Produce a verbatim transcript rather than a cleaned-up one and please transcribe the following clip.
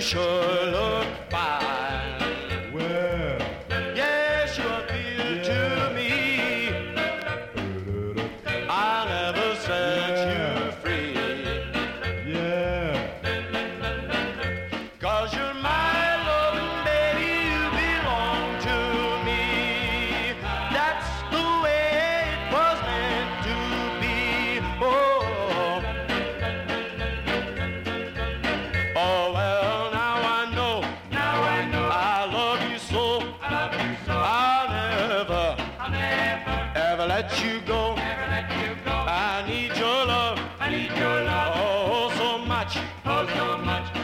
sure look fine. Well, yes, you appeal yeah. to me. I'll never set Yeah. you free. Yeah. Cause you're my loving baby, you belong to me. That's the way it was meant to be. Oh, oh well, now I know. Now I know I love you so. I love you so. I'll never, I'll never, ever let you go. ever let you go. I need your love. I need your love Oh, so much. oh so much.